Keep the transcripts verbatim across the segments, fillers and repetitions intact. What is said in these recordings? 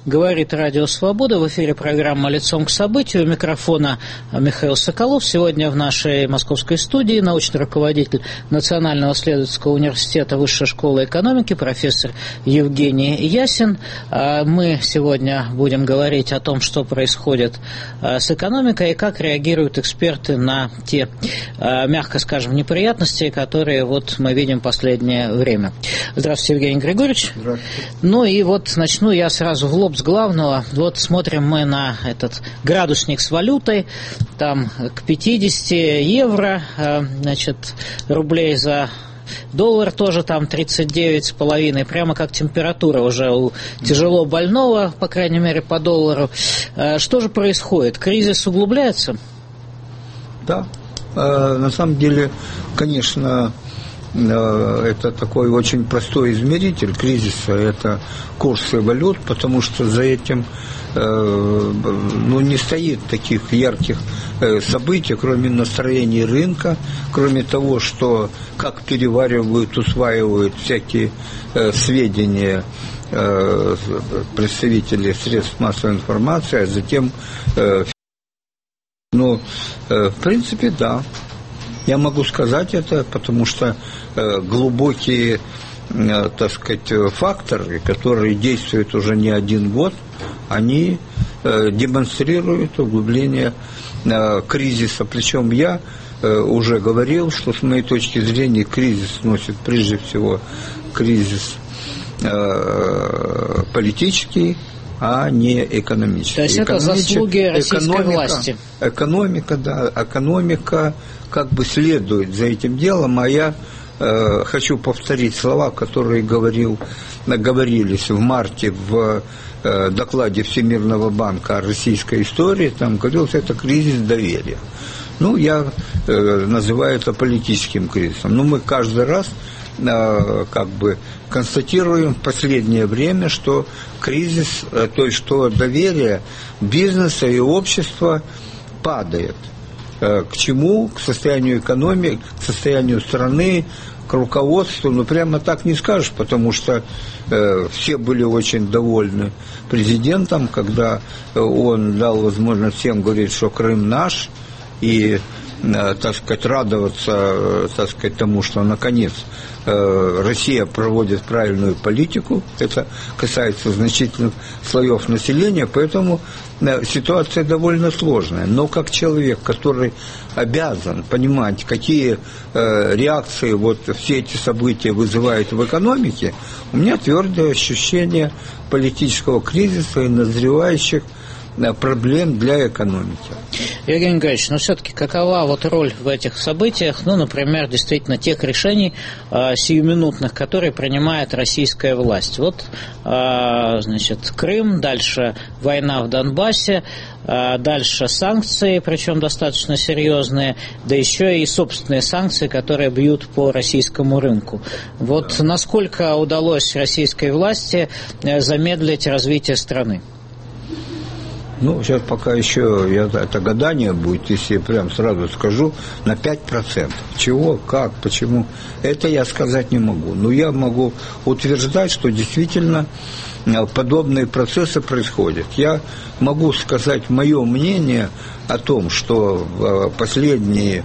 Говорит Радио Свобода. В эфире программа «Лицом к событию». У микрофона Михаил Соколов. Сегодня в нашей московской студии научный руководитель Национального исследовательского университета Высшей школы экономики, профессор Евгений Ясин. Мы сегодня будем говорить о том, что происходит с экономикой и как реагируют эксперты на те, мягко скажем, неприятности, которые вот мы видим в последнее время. Здравствуйте, Евгений Григорьевич. Здравствуйте. Ну и вот начну я сразу в лоб с главного. Вот смотрим мы на этот градусник с валютой, там к пятидесяти евро, значит, рублей за доллар тоже там тридцать девять с половиной, прямо как температура уже у тяжело больного, по крайней мере, по доллару. Что же происходит? Кризис углубляется? Да, на самом деле, конечно, это такой очень простой измеритель кризиса, это курсы валют, потому что за этим ну, не стоит таких ярких событий, кроме настроений рынка, кроме того, что как переваривают, усваивают всякие сведения представители средств массовой информации, а затем, ну, в принципе, да. Я могу сказать это, потому что э, глубокие, э, так сказать, факторы, которые действуют уже не один год, они э, демонстрируют углубление э, кризиса. Причем я э, уже говорил, что с моей точки зрения кризис носит прежде всего кризис э, политический, а не экономический. То есть это заслуги российской экономика, власти. Экономика, да, экономика как бы следует за этим делом, а я э, хочу повторить слова, которые говорил, говорились в марте в э, докладе Всемирного банка о российской истории, там говорилось, это кризис доверия. Ну, я э, называю это политическим кризисом. Но мы каждый раз э, как бы констатируем в последнее время, что кризис, э, то есть что доверие бизнеса и общества падает. К чему? К состоянию экономики, к состоянию страны, к руководству. Ну, прямо так не скажешь, потому что э, все были очень довольны президентом, когда он дал возможность всем говорить, что Крым наш, и, э, так сказать, радоваться, э, так сказать, тому, что, наконец, э, Россия проводит правильную политику. Это касается значительных слоев населения, поэтому ситуация довольно сложная, но как человек, который обязан понимать, какие э, реакции вот все эти события вызывают в экономике, у меня твердое ощущение политического кризиса и назревающих э, проблем для экономики. Евгений Григорьевич, но все-таки какова вот роль в этих событиях, ну, например, действительно тех решений э, сиюминутных, которые принимает российская власть? Вот, э, значит, Крым, дальше война в Донбассе, э, дальше санкции, причем достаточно серьезные, да еще и собственные санкции, которые бьют по российскому рынку. Вот насколько удалось российской власти э, замедлить развитие страны? Ну, сейчас пока еще я, это гадание будет, если я прям сразу скажу, на пять процентов. Чего, как, почему, это я сказать не могу. Но я могу утверждать, что действительно подобные процессы происходят. Я могу сказать мое мнение о том, что в последние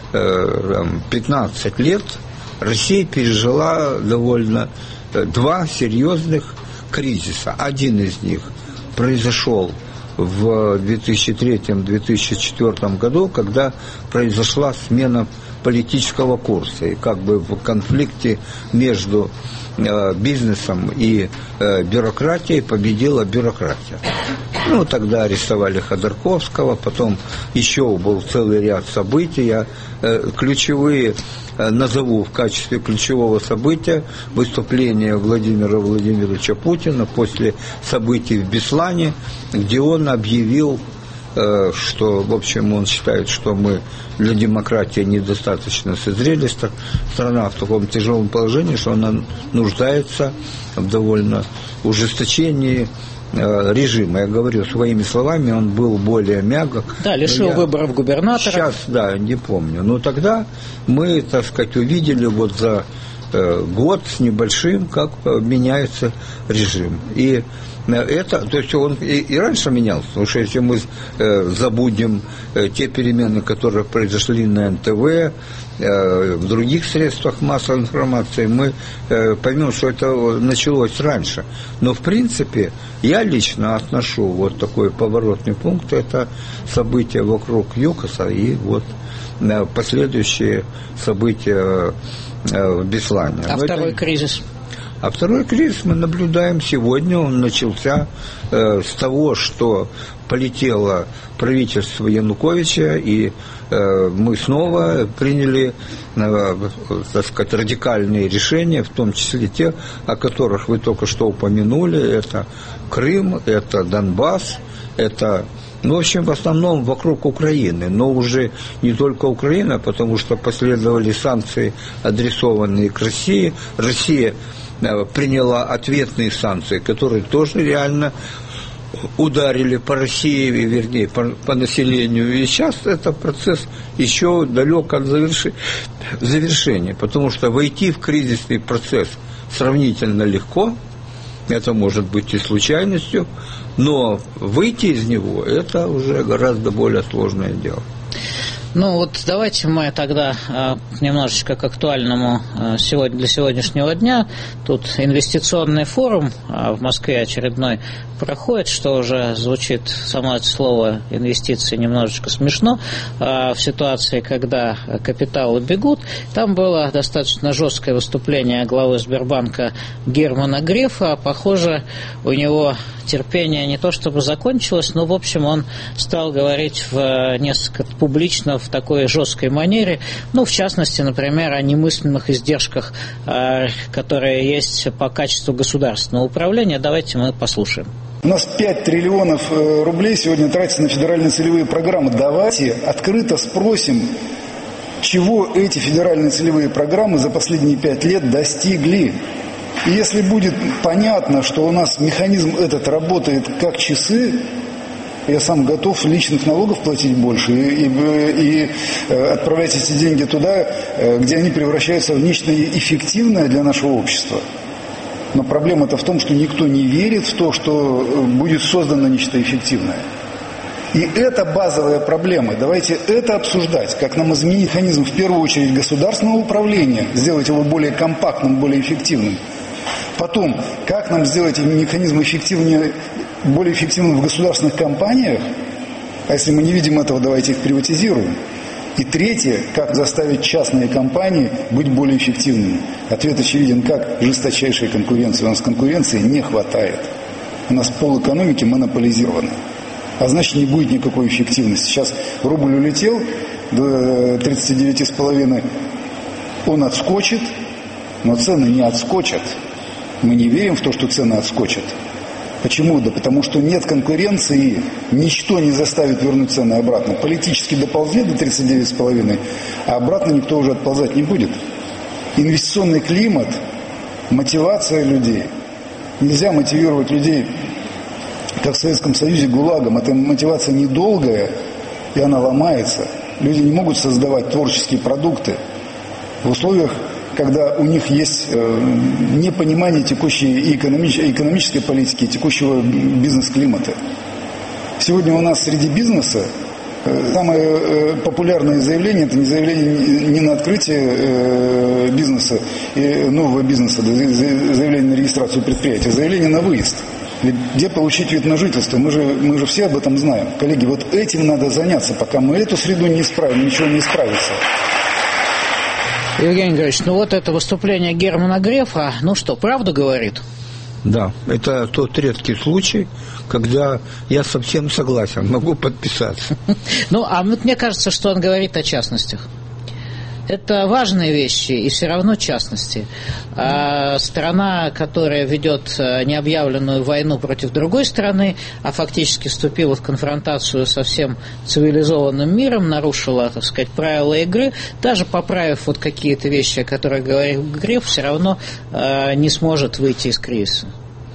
пятнадцать лет Россия пережила довольно два серьезных кризиса. Один из них произошел в две тысячи третьем — две тысячи четвёртом году, когда произошла смена политического курса, и как бы в конфликте между э, бизнесом и э, бюрократией победила бюрократия. Ну, тогда арестовали Ходорковского, потом еще был целый ряд событий. Я э, ключевые э, назову в качестве ключевого события выступление Владимира Владимировича Путина после событий в Беслане, где он объявил, э, что, в общем, он считает, что мы для демократии недостаточно созрели, страна в таком тяжелом положении, что она нуждается в довольно ужесточении режима. Я говорю своими словами, он был более мягок. Да, лишил я... выборов губернатора. Сейчас, да, не помню. Но тогда мы, так сказать, увидели вот за год с небольшим, как меняется режим. И это, то есть он и, и раньше менялся, потому что если мы э, забудем э, те перемены, которые произошли на эн тэ вэ, э, в других средствах массовой информации, мы э, поймем, что это началось раньше. Но в принципе я лично отношу вот такой поворотный пункт, это события вокруг ЮКОСа и вот э, последующие события э, в Беслане. А Но второй это... кризис? А второй кризис мы наблюдаем сегодня. Он начался э, с того, что полетело правительство Януковича, и э, мы снова приняли, э, так сказать, радикальные решения, в том числе те, о которых вы только что упомянули. Это Крым, это Донбасс, это... Ну, в общем, в основном вокруг Украины, но уже не только Украина, потому что последовали санкции, адресованные к России. Россия приняла ответные санкции, которые тоже реально ударили по России, вернее, по, по населению. И сейчас этот процесс еще далек от заверши, завершения, потому что войти в кризисный процесс сравнительно легко, это может быть и случайностью, но выйти из него – это уже гораздо более сложное дело. Ну вот давайте мы тогда э, немножечко к актуальному э, сегодня, для сегодняшнего дня. Тут инвестиционный форум э, в Москве очередной проходит, что уже звучит само это слово инвестиции немножечко смешно э, в ситуации, когда капиталы бегут. Там было достаточно жесткое выступление главы Сбербанка Германа Грефа. Похоже, у него терпение не то чтобы закончилось, но в общем он стал говорить в несколько публично в такой жесткой манере, ну, в частности, например, о немысленных издержках, которые есть по качеству государственного управления. Давайте мы послушаем. У нас пять триллионов рублей сегодня тратится на федеральные целевые программы. Давайте открыто спросим, чего эти федеральные целевые программы за последние пять лет достигли. И если будет понятно, что у нас механизм этот работает как часы, я сам готов личных налогов платить больше и, и, и отправлять эти деньги туда, где они превращаются в нечто эффективное для нашего общества. Но проблема-то в том, что никто не верит в то, что будет создано нечто эффективное. И это базовая проблема. Давайте это обсуждать, как нам изменить механизм в первую очередь государственного управления, сделать его более компактным, более эффективным. Потом, как нам сделать механизм эффективнее, более эффективным в государственных компаниях, а если мы не видим этого, давайте их приватизируем. И третье, как заставить частные компании быть более эффективными. Ответ очевиден, как жесточайшая конкуренция. У нас конкуренции не хватает. У нас полэкономики монополизированы. А значит, не будет никакой эффективности. Сейчас рубль улетел до тридцати девяти с половиной, он отскочит, но цены не отскочат. Мы не верим в то, что цены отскочат. Почему? Да потому что нет конкуренции, ничто не заставит вернуть цены обратно. Политически доползли до тридцати девяти с половиной, а обратно никто уже отползать не будет. Инвестиционный климат, мотивация людей. Нельзя мотивировать людей, как в Советском Союзе, ГУЛАГом. Эта мотивация недолгая, и она ломается. Люди не могут создавать творческие продукты в условиях, когда у них есть э, непонимание текущей и экономической, экономической политики, текущего бизнес-климата. Сегодня у нас среди бизнеса э, самое э, популярное заявление, это не заявление не на открытие э, бизнеса, и нового бизнеса, заявление на регистрацию предприятия, а заявление на выезд. Где получить вид на жительство? Мы же, мы же все об этом знаем. Коллеги, вот этим надо заняться. Пока мы эту среду не исправим, ничего не исправится. Евгений Григорьевич, ну вот это выступление Германа Грефа, ну что, правду говорит? Да, это тот редкий случай, когда я совсем согласен, могу подписаться. Ну, а мне кажется, что он говорит о частностях. Это важные вещи, и все равно частности. А страна, которая ведет необъявленную войну против другой страны, а фактически вступила в конфронтацию со всем цивилизованным миром, нарушила, так сказать, правила игры, даже поправив вот какие-то вещи, о которых говорил Греф, все равно э, не сможет выйти из кризиса.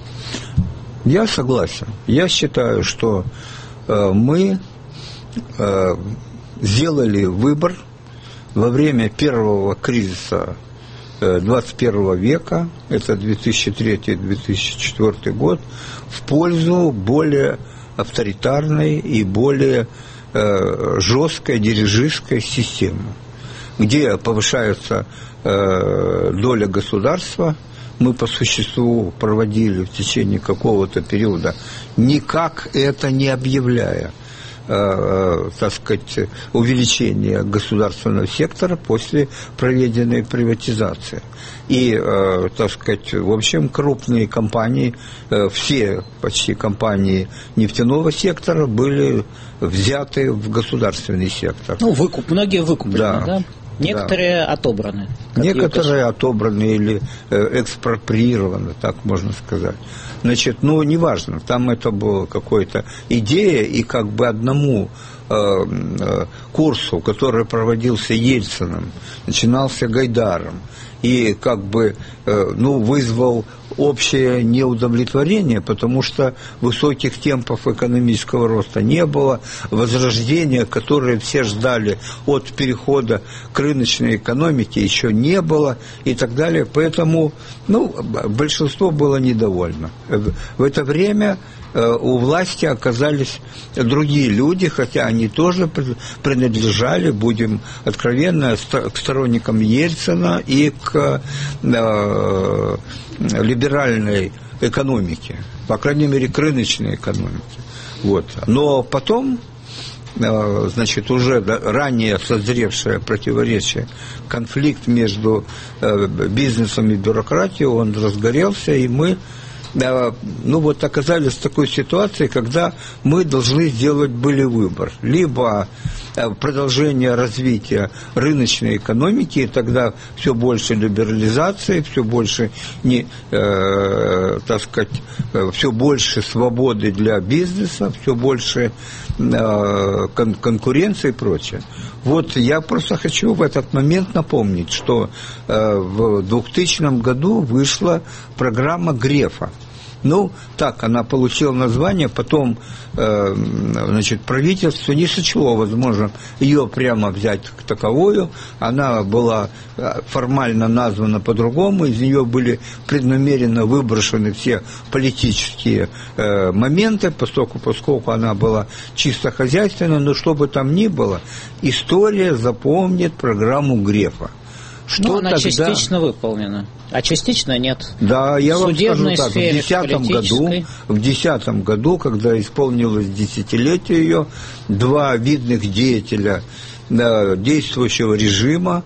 Я согласен. Я считаю, что э, мы э, сделали выбор во время первого кризиса двадцать первого века, это две тысячи третий — две тысячи четвёртый год, в пользу более авторитарной и более э, жесткой дирижистской системы, где повышается э, доля государства. Мы по существу проводили в течение какого-то периода, никак это не объявляя, э, так сказать, увеличение государственного сектора после проведенной приватизации. И, э, так сказать, в общем, крупные компании, э, все почти компании нефтяного сектора были взяты в государственный сектор. Ну, выкуп, многие выкуплены, да? да? Некоторые да. отобраны. Некоторые ЮКОС. отобраны или э, экспроприированы, так можно сказать. Значит, ну, неважно, там это была какая-то идея, и как бы одному э, э, курсу, который проводился Ельциным, начинался Гайдаром, и как бы, э, ну, вызвал общее неудовлетворение, потому что высоких темпов экономического роста не было, возрождения, которое все ждали от перехода к рыночной экономике, еще не было и так далее. Поэтому, ну, большинство было недовольно. В это время у власти оказались другие люди, хотя они тоже принадлежали, будем откровенны, к сторонникам Ельцина и к э, либеральной экономике, по крайней мере, к рыночной экономике. Вот. Но потом, э, значит, уже ранее созревшее противоречие, конфликт между э, бизнесом и бюрократией, он разгорелся, и мы ну вот оказались в такой ситуации, когда мы должны сделать были выбор. Либо продолжение развития рыночной экономики, и тогда все больше либерализации, все больше, не, э, так сказать, все больше свободы для бизнеса, все больше э, кон- конкуренции и прочее. Вот я просто хочу в этот момент напомнить, что э, в двухтысячном году вышла программа Грефа. Ну, так, она получила название, потом, э, значит, правительство не сочло возможно ее прямо взять как таковую, она была формально названа по-другому, из нее были преднамеренно выброшены все политические э, моменты, поскольку, поскольку она была чисто хозяйственной, но что бы там ни было, история запомнит программу Грефа. Что ну, она тогда... частично выполнена, а частично нет. Да, я в вам скажу так, сфере, в десятом году, в десятом году, когда исполнилось десятилетие ее, два видных деятеля да, действующего режима,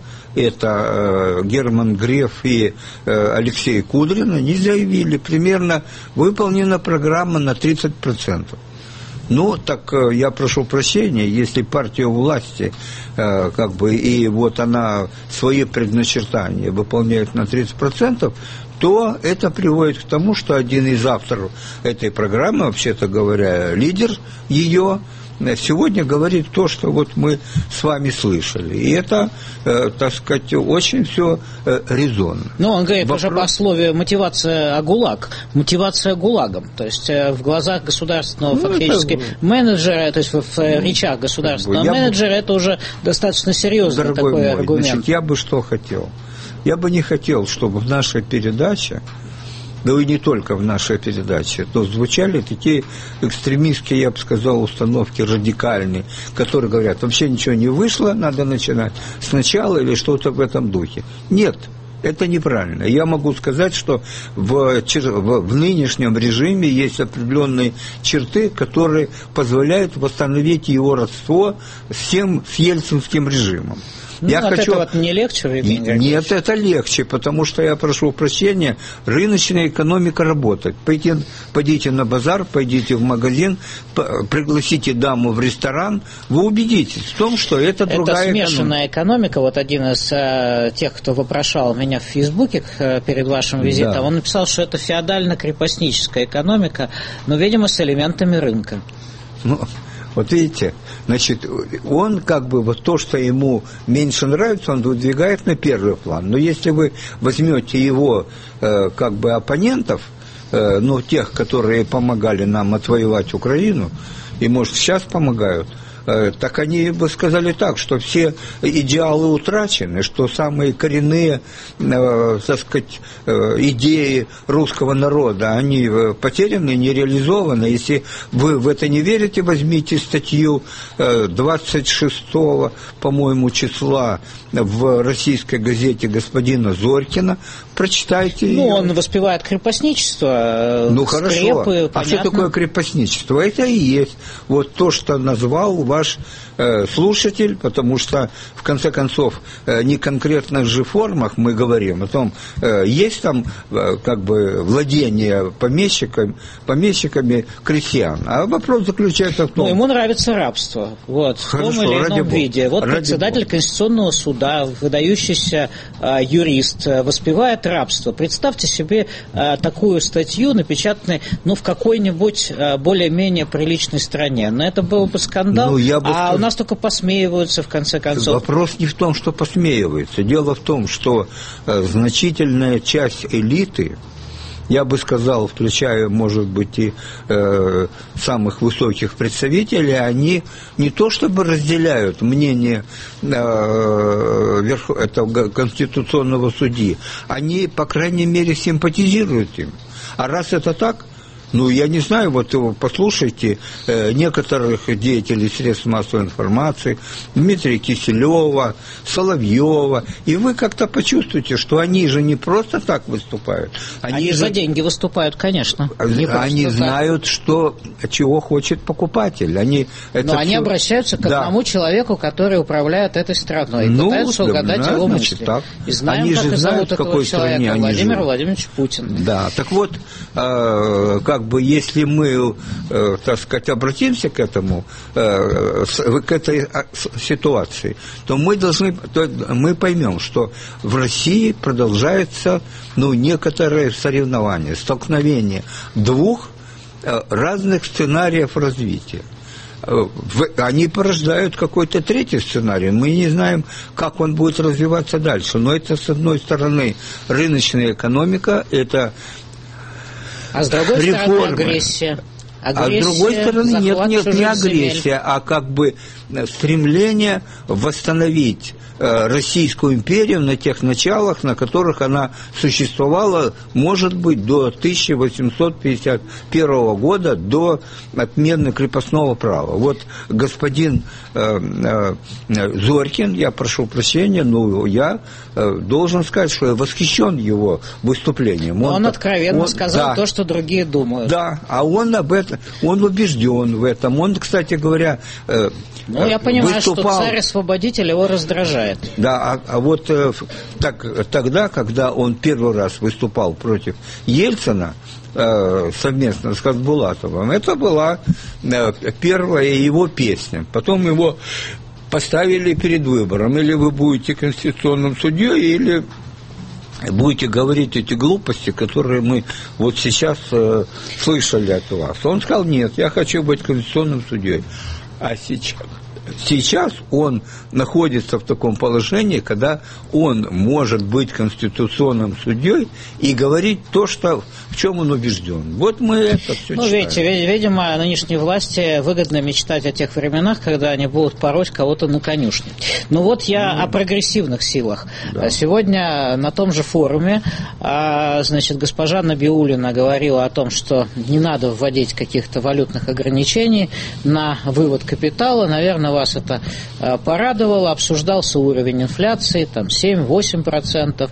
это э, Герман Греф и э, Алексей Кудрин, они заявили, примерно выполнена программа на тридцать процентов. Ну, так я прошу прощения, если партия у власти, э, как бы, и вот она свои предначертания выполняет на тридцать процентов, то это приводит к тому, что один из авторов этой программы, вообще-то говоря, лидер ее, сегодня говорит то, что вот мы с вами слышали. И это, э, так сказать, очень все э, резонно. Ну, он говорит Вопрос... уже пословие «мотивация ГУЛАГ». Мотивация ГУЛАГом. То есть э, в глазах государственного ну, фактически это... менеджера, то есть в, в ну, речах государственного я менеджера, бы... это уже достаточно серьезный Дорогой такой мой, аргумент. Значит, я бы что хотел? Я бы не хотел, чтобы в нашей передаче, да и не только в нашей передаче, то звучали такие экстремистские, я бы сказал, установки радикальные, которые говорят, вообще ничего не вышло, надо начинать сначала или что-то в этом духе. Нет, это неправильно. Я могу сказать, что в, в, в нынешнем режиме есть определенные черты, которые позволяют восстановить его родство с тем, с ельцинским режимом. Ну, я от хочу... этого не легче? Нет, нет, это легче, потому что, я прошу прощения, рыночная экономика работает. Пойдите, пойдите на базар, пойдите в магазин, пригласите даму в ресторан, вы убедитесь в том, что это другая экономика. Это смешанная экономика. Вот один из э, тех, кто вопрошал меня в Фейсбуке э, перед вашим визитом, да. Он написал, что это феодально-крепостническая экономика, но, видимо, с элементами рынка. Ну... Вот видите, значит, он как бы вот то, что ему меньше нравится, он выдвигает на первый план. Но если вы возьмете его э, как бы оппонентов, э, ну, тех, которые помогали нам отвоевать Украину, и, может, сейчас помогают, так они бы сказали так, что все идеалы утрачены, что самые коренные, так сказать, идеи русского народа, они потеряны, не реализованы. Если вы в это не верите, возьмите статью двадцать шестого, по-моему, числа в российской газете господина Зорькина, прочитайте ее. Ну, он воспевает крепостничество, ну, скрепы, хорошо. А понятно. что такое крепостничество? Это и есть вот то, что назвал ваш э, слушатель, потому что, в конце концов, э, не конкретных же формах мы говорим о том, э, есть там э, как бы владение помещиками, помещиками крестьян. А вопрос заключается в том... Ну, ему нравится рабство, вот, Хорошо, в том или ином виде. Вот ради председатель Бога. Конституционного суда, выдающийся э, юрист, э, воспевает рабство. Представьте себе э, такую статью, напечатанную, ну, в какой-нибудь э, более-менее приличной стране. Но это был бы скандал, ну, я бы а сказал... у нас только посмеиваются, в конце концов. Вопрос не в том, что посмеиваются. Дело в том, что э, значительная часть элиты, я бы сказал, включая, может быть, и э, самых высоких представителей, они не то чтобы разделяют мнение э, верх, этого конституционного судьи, они, по крайней мере, симпатизируют им. А раз это так, ну, я не знаю, вот послушайте э, некоторых деятелей средств массовой информации, Дмитрия Киселева, Соловьева, и вы как-то почувствуете, что они же не просто так выступают. Они, они же за же, деньги выступают, конечно. Не они так. знают, что, чего хочет покупатель. Они, это Но они все... обращаются к да. одному человеку, который управляет этой страной, и ну, пытаются да, угадать да, его значит, мысли. Так. И знаем, они как же и знают, зовут в этого какой человека, стране они Владимир живут. Владимирович Путин. Да, так вот, э, как бы, если мы, э, так сказать, обратимся к этому, э, к этой ситуации, то мы должны, то мы поймем, что в России продолжается, ну, некоторое соревнование, столкновение двух э, разных сценариев развития. Они порождают какой-то третий сценарий. Мы не знаем, как он будет развиваться дальше. Но это, с одной стороны, рыночная экономика, это а с другой реформы. стороны, агрессия. Агрессия, а с другой стороны, нет, нет, не земель. агрессия, а как бы стремление восстановить Российскую империю на тех началах, на которых она существовала, может быть, до тысяча восемьсот пятьдесят первого года, до отмены крепостного права. Вот господин э, э, Зорькин, я прошу прощения, но я э, должен сказать, что я восхищен его выступлением. Он, он так, откровенно он, сказал да, то, что другие думают. Да, а он об этом, он убежден в этом. Он, кстати говоря, э, ну, я понимаю, выступал... что царь-освободитель его раздражает. Да, а, а вот э, так, тогда, когда он первый раз выступал против Ельцина э, совместно с Хасбулатовым, это была э, первая его песня. Потом его поставили перед выбором: или вы будете конституционным судьей, или будете говорить эти глупости, которые мы вот сейчас э, слышали от вас. Он сказал: нет, я хочу быть конституционным судьей. А сейчас, сейчас он находится в таком положении, когда он может быть конституционным судьей и говорить то, что, в чем он убежден. Вот мы это все ну, читаем. видите, видимо, нынешней власти выгодно мечтать о тех временах, когда они будут пороть кого-то на конюшне. Ну вот я ну, о прогрессивных силах. Да. Сегодня на том же форуме, значит, госпожа Набиуллина говорила о том, что не надо вводить каких-то валютных ограничений на вывод капитала. Наверное, вас это порадовало. Обсуждался уровень инфляции, там семь-восемь процентов.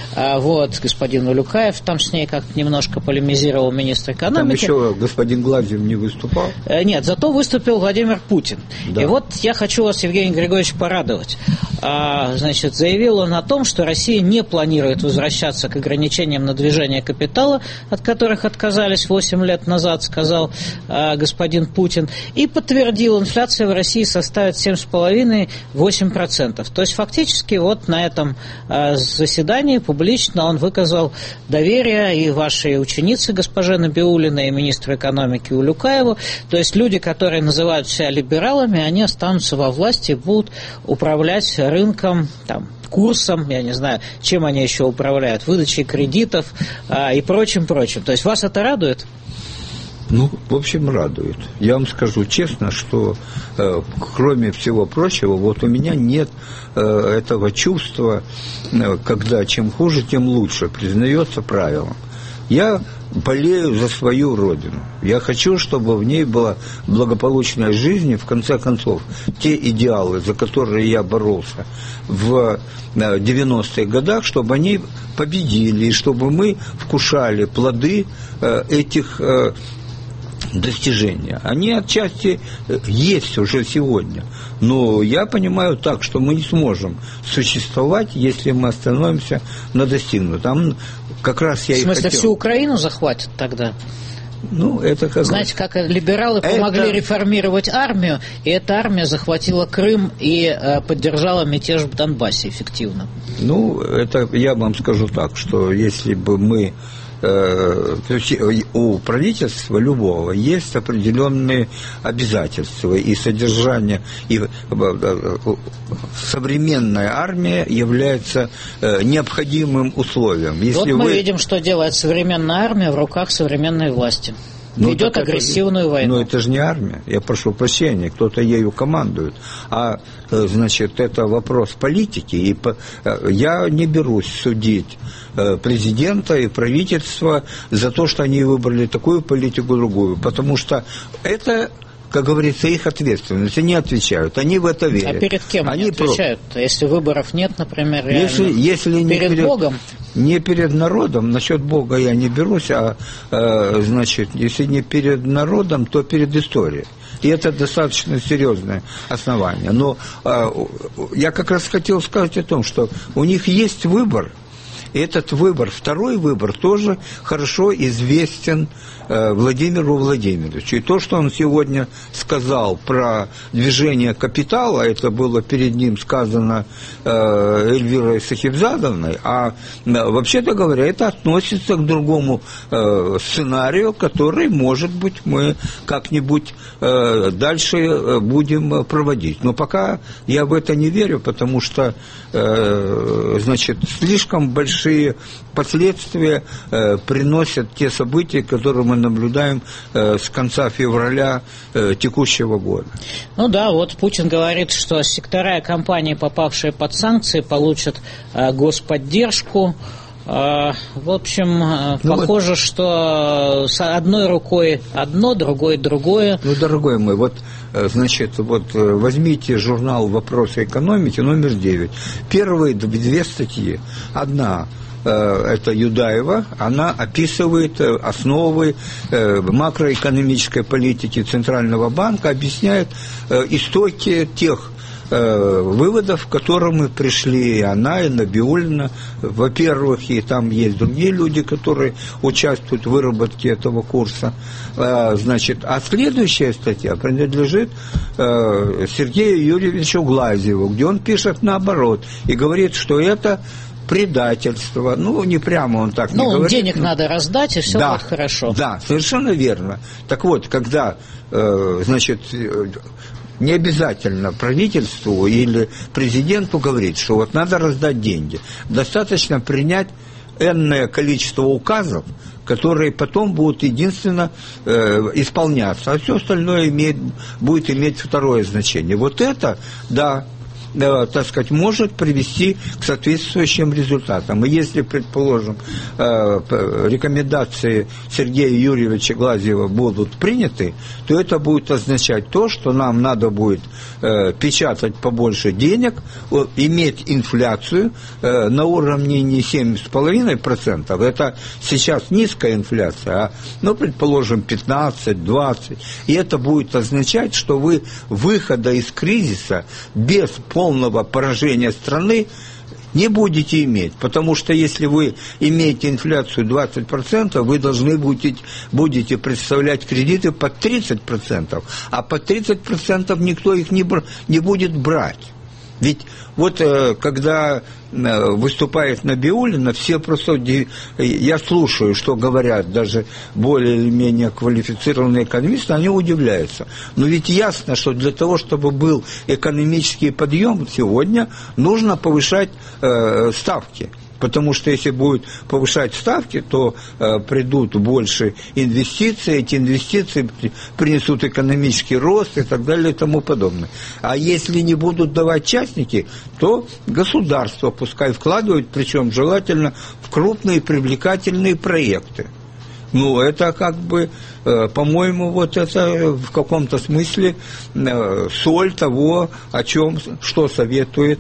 Вот, господин Улюкаев там с ней как-то немножко полемизировал, министр экономики. Там еще господин Глазьев не выступал? Нет, зато выступил Владимир Путин. Да. И вот я хочу вас, Евгений Григорьевич, порадовать. Значит, заявил он о том, что Россия не планирует возвращаться к ограничениям на движение капитала, от которых отказались восемь лет назад, сказал господин Путин, и подтвердил, инфляция в России составит семь целых пять десятых - восемь процентов. То есть фактически вот на этом заседании публично он выказал доверие и вашей ученице госпоже Набиуллиной, и министру экономики Улюкаеву. То есть люди, которые называют себя либералами, они останутся во власти и будут управлять рынком, там, курсом, я не знаю, чем они еще управляют, выдачей кредитов а, и прочим-прочим. То есть вас это радует? Ну, в общем, радует. Я вам скажу честно, что э, кроме всего прочего, вот у меня нет э, этого чувства, э, когда чем хуже, тем лучше, признается правилом. Я болею за свою родину. Я хочу, чтобы в ней была благополучная жизнь, и в конце концов, те идеалы, за которые я боролся в девяностых годах, чтобы они победили, и чтобы мы вкушали плоды э, этих э, достижения. Они отчасти есть уже сегодня. Но я понимаю так, что мы не сможем существовать, если мы остановимся на достигнутом. Как раз я В смысле, и хотел... всю Украину захватят тогда? Ну, это как... Знаете, как либералы помогли это... реформировать армию, и эта армия захватила Крым и э, поддержала мятеж в Донбассе эффективно. Ну, это я вам скажу так, что если бы мы... Э, у правительства любого есть определенные обязательства и содержание, и э, современная армия является э, необходимым условием. Если вот мы вы... видим, что делает современная армия в руках современной власти. Ну, ведет агрессивную это, войну. Но это же не армия, я прошу прощения, кто-то ею командует. А, значит, это вопрос политики. И по, я не берусь судить президента и правительства за то, что они выбрали такую политику, другую. Потому что это... как говорится, их ответственность. Они отвечают, они в это верят. А перед кем они, они отвечают? Про... Если выборов нет, например, реально, если, если перед, не перед Богом? Не перед народом, насчет Бога я не берусь, а, э, значит, если не перед народом, то перед историей. И это достаточно серьезное основание. Но э, я как раз хотел сказать о том, что у них есть выбор. И этот выбор, второй выбор, тоже хорошо известен э, Владимиру Владимировичу. И то, что он сегодня сказал про движение капитала, это было перед ним сказано э, Эльвирой Сахибзадовной, а э, вообще-то говоря, это относится к другому э, сценарию, который, может быть, мы как-нибудь э, дальше будем проводить. Но пока я в это не верю, потому что, э, значит, слишком большие последствия э, приносят те события, которые мы наблюдаем э, с конца февраля э, текущего года. Ну да, вот Путин говорит, что сектора и компании, попавшие под санкции, получат э, господдержку. Э, в общем, э, ну похоже, вот, что с одной рукой одно, другой другое. Ну, дорогой мой, вот, значит, вот возьмите журнал «Вопросы экономики» номер девять. Первые две статьи. Одна, это Юдаева, она описывает основы макроэкономической политики Центрального банка, объясняет истоки тех выводов, к которым мы пришли, и она, и Набиуллина, во-первых, и там есть другие люди, которые участвуют в выработке этого курса. Значит, а следующая статья принадлежит Сергею Юрьевичу Глазьеву, где он пишет наоборот и говорит, что это предательство. Ну, не прямо он так ну, не говорит. Ну, денег надо раздать, и все да, будет хорошо. Да, совершенно верно. Так вот, когда, э, значит, не обязательно правительству или президенту говорить, что вот надо раздать деньги. Достаточно принять энное количество указов, которые потом будут единственно э, исполняться, а все остальное имеет, будет иметь второе значение. Вот это, да, э, так сказать, может привести к соответствующим результатам. И если, предположим, э, рекомендации Сергея Юрьевича Глазьева будут приняты, то это будет означать то, что нам надо будет э, печатать побольше денег, э, иметь инфляцию э, на уровне не семь целых пять десятых процента, это сейчас низкая инфляция, а, ну, предположим, пятнадцать-двадцать, и это будет означать, что вы выхода из кризиса без полного поражения страны не будете иметь, потому что если вы имеете инфляцию двадцать процентов, вы должны будете, будете представлять кредиты под тридцать процентов, а под тридцать процентов никто их не, не будет брать. Ведь вот когда выступает Набиуллина, все просто... Я слушаю, что говорят даже более или менее квалифицированные экономисты, они удивляются. Но ведь ясно, что для того, чтобы был экономический подъем сегодня, нужно повышать э, ставки. Потому что если будут повышать ставки, то э, придут больше инвестиций, эти инвестиции принесут экономический рост и так далее и тому подобное. А если не будут давать частники, то государство пускай вкладывает, причем желательно в крупные привлекательные проекты. Ну, это как бы, э, по-моему, вот это в каком-то смысле э, соль того, о чем, что советует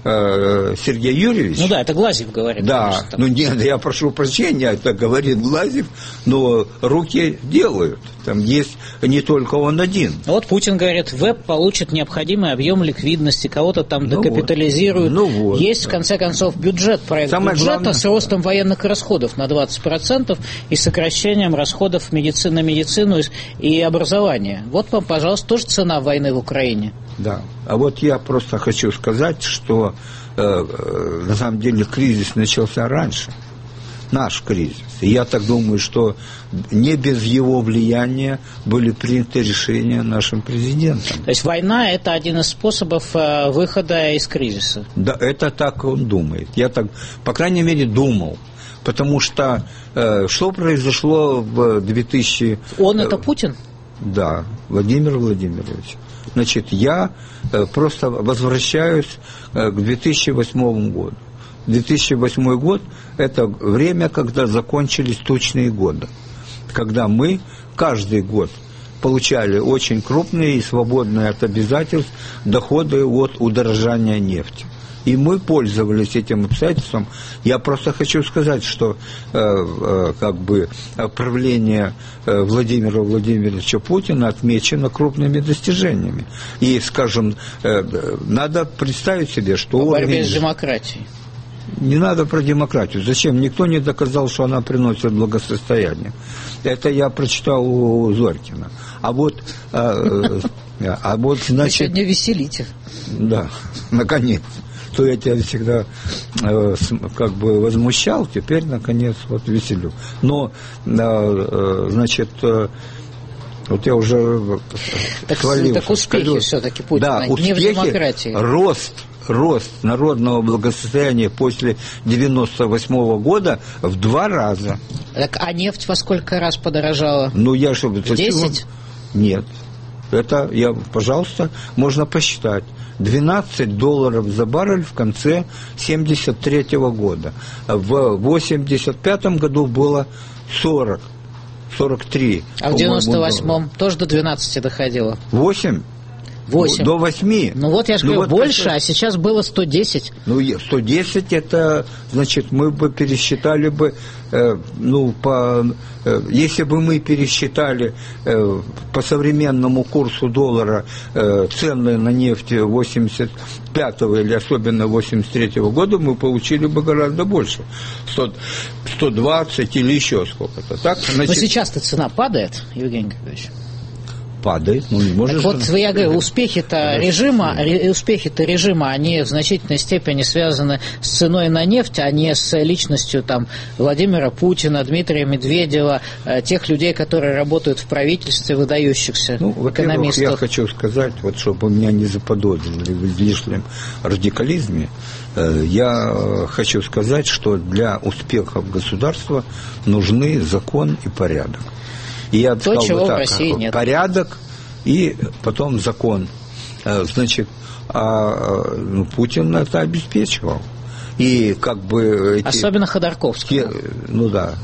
э, Сергей Юрьевич. Ну да, это Глазьев говорит. Да, конечно, ну нет, я прошу прощения, это говорит Глазьев, но руки делают. Там есть не только он один. Вот Путин говорит, ВЭП получит необходимый объем ликвидности, кого-то там ну докапитализируют. Вот. Ну вот. Есть, в конце концов, бюджет, проект Самое бюджета главное... с ростом военных расходов на двадцать процентов и сокращением расходов медици... на медицину и образование. Вот вам, пожалуйста, тоже цена войны в Украине. Да, а вот я просто хочу сказать, что э, э, на самом деле кризис начался раньше. Наш кризис. И я так думаю, что не без его влияния были приняты решения нашим президентом. То есть война – это один из способов выхода из кризиса? Да, это так он думает. Я так, по крайней мере, думал. Потому что э, что произошло в две тысячи... Он – это Путин? Да, Владимир Владимирович. Значит, я э, просто возвращаюсь э, к две тысячи восьмому году. две тысячи восьмой год – это время, когда закончились тучные годы, когда мы каждый год получали очень крупные и свободные от обязательств доходы от удорожания нефти. И мы пользовались этим обстоятельством. Я просто хочу сказать, что э, э, как бы правление э, Владимира Владимировича Путина отмечено крупными достижениями. И, скажем, э, надо представить себе, что... В борьбе уровень... с демократией. Не надо про демократию. Зачем? Никто не доказал, что она приносит благосостояние. Это я прочитал у Зорькина. А вот... А, а вот, значит... Вы сегодня веселите. Да, наконец. То я тебя всегда э, как бы возмущал, теперь, наконец, вот веселю. Но, э, значит... Э, вот я уже так, свалился. Так успехи скажу, все-таки Путина, да, не успехи, в демократии. Рост, рост народного благосостояния после девяносто восьмого года в два раза. Так, а нефть во сколько раз подорожала? Ну, я чтобы... В десять? Нет. Это, я, пожалуйста, можно посчитать. двенадцать долларов за баррель в конце семьдесят третьего года. В восемьдесят пятом году было сорок. сорок три. А в девяносто восьмом тоже до двенадцати доходило? восемь? восемь. До восьми. Ну вот я же ну, говорю, вот больше, это... а сейчас было сто десять. Ну, сто десять это, значит, мы бы пересчитали бы, э, ну, по, э, если бы мы пересчитали э, по современному курсу доллара э, цены на нефть восемьдесят пятого или особенно восемьдесят третьего года, мы получили бы гораздо больше. сто, сто двадцать или еще сколько-то. Так? Значит... Но сейчас-то цена падает, Евгений Григорьевич. Падает, ну не можешь... Так вот, я говорю, успехи-то режима, успехи-то режима, они в значительной степени связаны с ценой на нефть, а не с личностью там Владимира Путина, Дмитрия Медведева, тех людей, которые работают в правительстве, выдающихся ну, экономистов. Я хочу сказать, вот, чтобы меня не заподозрили в излишнем радикализме, я хочу сказать, что для успехов государства нужны закон и порядок. И я То, сказал чего вот так, в России нет. Порядок и потом закон. Значит, а, ну, Путин это обеспечивал. И как бы... Эти, Особенно Ходорковский. Те, ну да.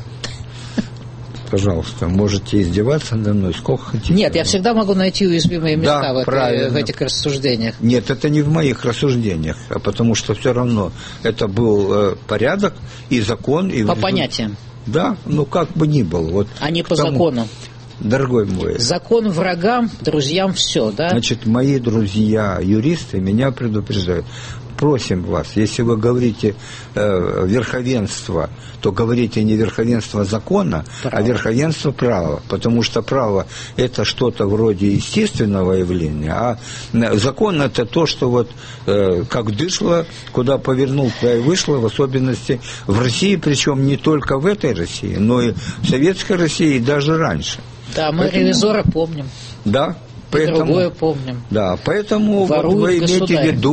Пожалуйста, можете издеваться надо мной сколько хотите. Нет, я всегда могу найти уязвимые места да, в, этой, в этих рассуждениях. Нет, это не в моих рассуждениях, потому что все равно это был э, порядок и закон. И по в... понятиям. Да, ну как бы ни было. Вот а не по тому... закону. Дорогой мой. Закон врагам, друзьям все, да? Значит, мои друзья, юристы, меня предупреждают. Просим вас, если вы говорите э, верховенство, то говорите не верховенство закона, право. А верховенство права. Потому что право – это что-то вроде естественного явления, а закон – это то, что вот э, как дышло, куда повернул, туда и вышло, в особенности в России, причем не только в этой России, но и в Советской России, и даже раньше. Да, мы Поэтому... ревизора помним. Да. И поэтому, другое помним. Да, поэтому вот вы имеете в виду,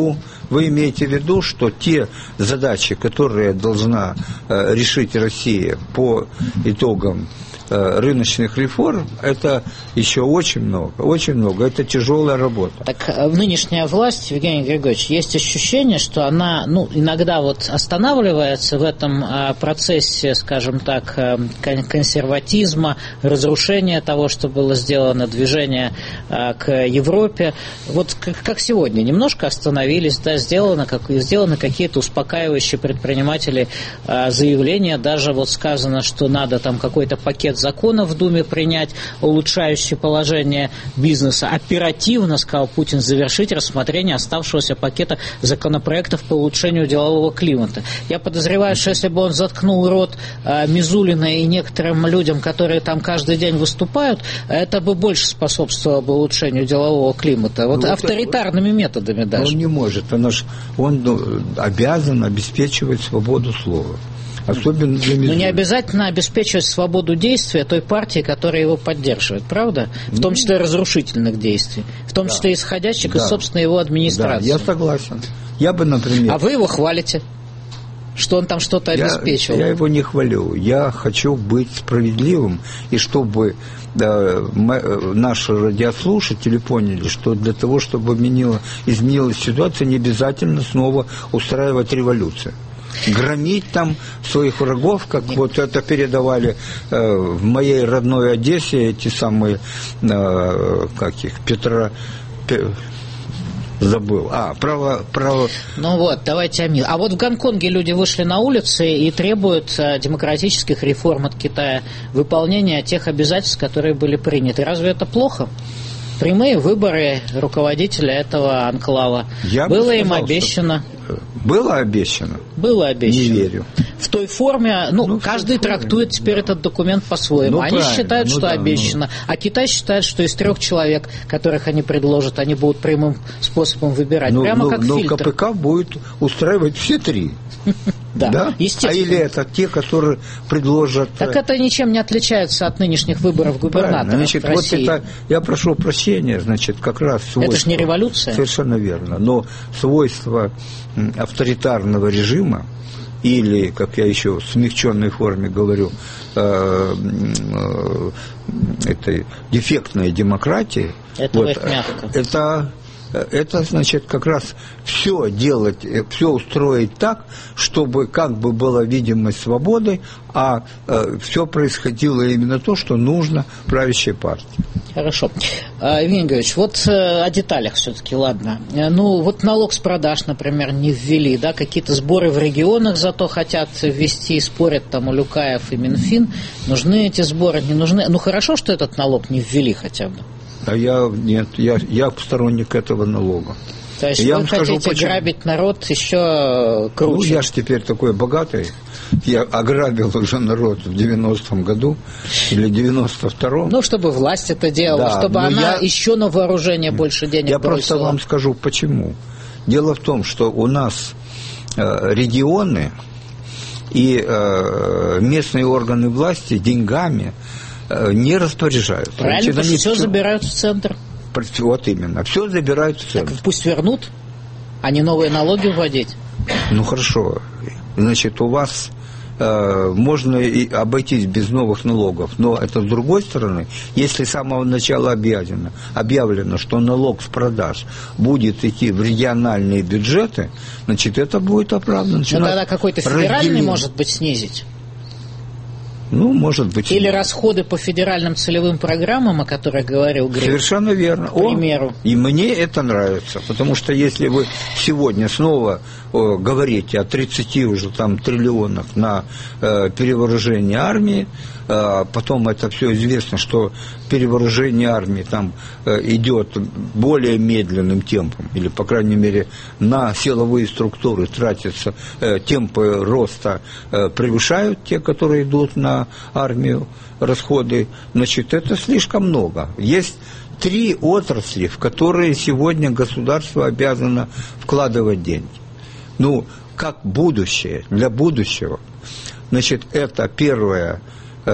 вы имеете в виду, что те задачи, которые должна э, решить Россия по итогам рыночных реформ, это еще очень много, очень много, это тяжелая работа. Так нынешняя власть, Евгений Григорьевич, есть ощущение, что она, ну, иногда вот останавливается в этом процессе, скажем так, консерватизма, разрушения того, что было сделано, движения к Европе. Вот как сегодня, немножко остановились, да, сделано, как, сделаны какие-то успокаивающие предприниматели заявления, даже вот сказано, что надо там какой-то пакет законов в Думе принять, улучшающий положение бизнеса. Оперативно, сказал Путин, завершить рассмотрение оставшегося пакета законопроектов по улучшению делового климата. Я подозреваю, что если бы он заткнул рот э, Мизулина и некоторым людям, которые там каждый день выступают, это бы больше способствовало бы улучшению делового климата. Вот ну, авторитарными это, методами даже. Он не может. Он, он обязан обеспечивать свободу слова. Особенно для Мизулина. Но не обязательно обеспечивать свободу действия той партии, которая его поддерживает, правда? В том числе разрушительных действий, в том да. числе исходящих да. из собственной его администрации. Да, я согласен. Я бы, например... А вы его хвалите, что он там что-то я, обеспечил. Я его не хвалю. Я хочу быть справедливым, и чтобы да, мы, наши радиослушатели поняли, что для того, чтобы изменила, изменилась ситуация, не обязательно снова устраивать революцию. Громить там своих врагов, как Нет. вот это передавали э, в моей родной Одессе эти самые, э, как их, Петра... Пе, забыл. А, право, право... Ну вот, давайте о мире. А вот в Гонконге люди вышли на улицы и требуют демократических реформ от Китая, выполнения тех обязательств, которые были приняты. Разве это плохо? Прямые выборы руководителя этого анклава. Я Было сказал, им обещано. Было обещано? Было обещано. Не верю. В той форме, ну, ну каждый трактует теперь да. этот документ по-своему. Ну, они считают, ну, что да, обещано, ну... а Китай считает, что из трех человек, которых они предложат, они будут прямым способом выбирать. Ну, Прямо ну, как но фильтр. КПК будет устраивать все три. Да, да? естественно. А или это те, которые предложат... Так это ничем не отличается от нынешних выборов губернаторов значит, в России. Вот это, я прошу прощения, значит, как раз свойство... Это же не революция. Совершенно верно. Но свойство авторитарного режима, или, как я еще в смягченной форме говорю, э, э, этой дефектной демократии... Это вот, мягко. Это... Это значит как раз все делать, все устроить так, чтобы как бы была видимость свободы, а э, все происходило именно то, что нужно правящей партии. Хорошо. Евгений Григорьевич, вот э, о деталях все-таки, ладно. Ну, вот налог с продаж, например, не ввели, да, какие-то сборы в регионах зато хотят ввести, спорят там Улюкаев и Минфин. Нужны эти сборы, не нужны? Ну, хорошо, что этот налог не ввели хотя бы. А я, нет, я, я сторонник этого налога. То есть я вы вам хотите скажу, грабить народ еще круче? Ну, я же теперь такой богатый. Я ограбил уже народ в девяностом году или девяносто втором. Ну, чтобы власть это делала, да, чтобы она я... еще на вооружение больше денег Я бросила. просто вам скажу, почему. Дело в том, что у нас э, регионы и э, местные органы власти деньгами не распоряжаются. Правильно, Значит, потому что все все забирают в центр. Вот именно, все забирают в центр. Так пусть вернут, а не новые налоги вводить. Ну хорошо, значит, у вас э, можно и обойтись без новых налогов, но это с другой стороны, если с самого начала объявлено, объявлено, что налог с продаж будет идти в региональные бюджеты, значит, это будет оправдано. Но тогда какой-то федеральный, разделение. Может быть, снизить. Ну, может быть. Или расходы по федеральным целевым программам, о которых говорил Греф. Совершенно верно. К примеру. О, и мне это нравится, потому что если вы сегодня снова о, говорите о тридцати уже там триллионах на э, перевооружение армии, э, потом это все известно, что перевооружение армии там э, идет более медленным темпом, или, по крайней мере, на силовые структуры тратятся, э, темпы роста э, превышают те, которые идут на армию, расходы, значит, это слишком много. Есть три отрасли, в которые сегодня государство обязано вкладывать деньги. Ну, как будущее, для будущего. Значит, это первое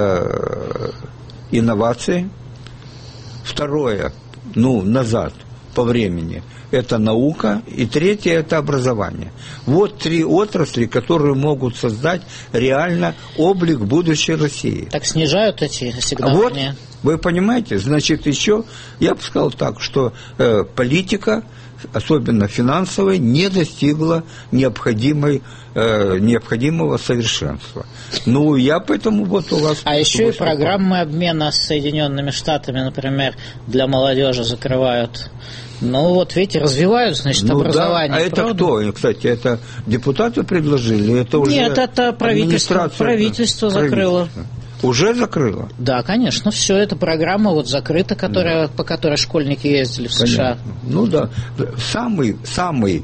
э, инновации, второе, ну, назад, по времени. Это наука, и третье – это образование. Вот три отрасли, которые могут создать реально облик будущей России. Так снижают эти ассигнования? Вот, вы понимаете, значит, еще, я бы сказал так, что э, политика, особенно финансовая, не достигла необходимой, э, необходимого совершенства. Ну, я поэтому вот у вас... А еще и программы обмена с Соединенными Штатами, например, для молодежи закрывают. Ну, вот видите, развивают, значит, ну, образование. Да. А это правда? Кто? Кстати, это депутаты предложили? Это уже Нет, это правительство, правительство закрыло. Уже закрыло? Да, конечно, все, эта программа вот закрыта, которая, да. по которой школьники ездили в США. Понятно. Ну да, самый, самый